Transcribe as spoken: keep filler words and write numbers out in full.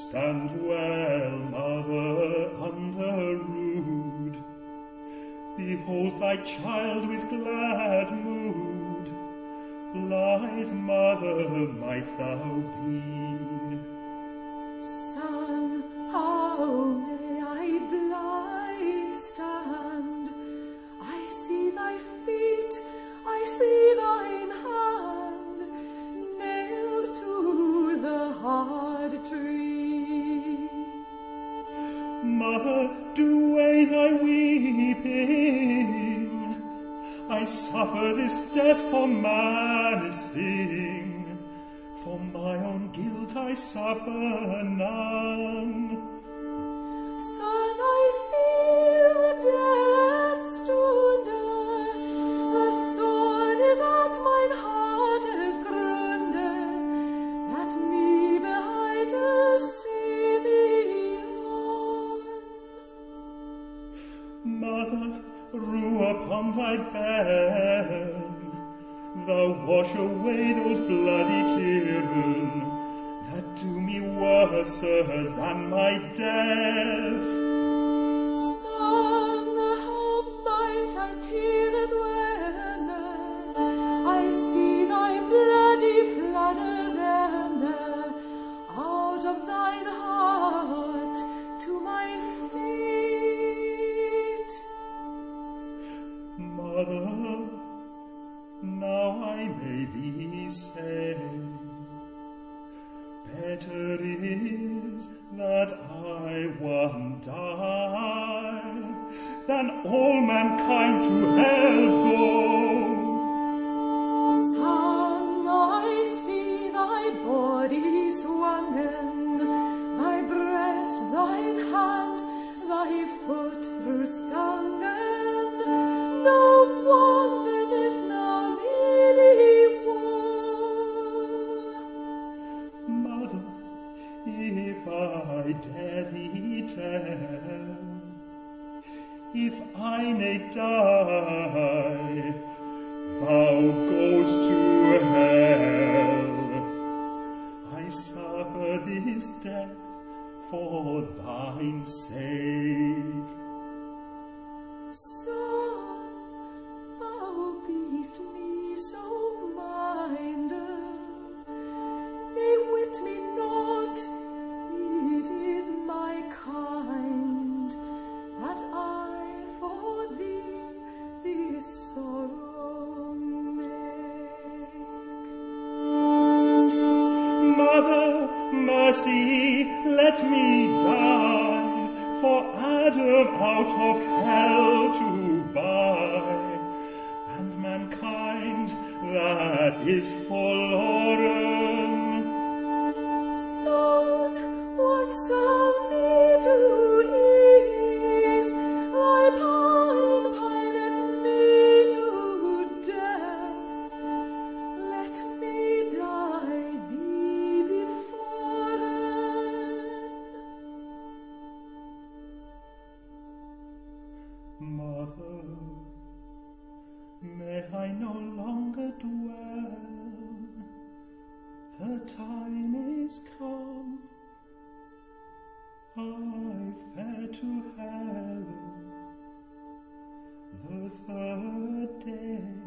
Stand well, mother, underrood. Behold thy child with glad mood. Blithe mother might thou be. Son, how may I blithe stand? I see thy feet, I see thine hand, nailed to the hard tree. Mother, do away thy weeping. I suffer this death for man's thing. For my own guilt I suffer none. Son, I feel death's stunde. The sword is at mine hearte's grunde, that me beheite Simeon. Mother, rue upon thy bed. Thou wash away those bloody tears that do me worse than my death. Son, how might I tears wenne? I see thy bloody flutters ende out of thine heart to my feet. Mother, now I may thee say, better is that I one die than all mankind to hell go. Son, I see thy body swannen, thy breast, thine hand, thy foot through stangen. No wonder this now nearly woe. Mother, if I dare thee tell, if I may die, thou goest to hell. I suffer this death for thine sake. Son, thou beest me so minded, nay, wit me not, it is my kind, that I for thee this sorrow make. Mother, mercy, let me die, for Adam out of hell to buy, and mankind that is forlorn. Son, what shall me do ease? Thy pine pineth me to death. Let me die thee before. Mother, may I no longer dwell. The time is come. I fare to hell the third day.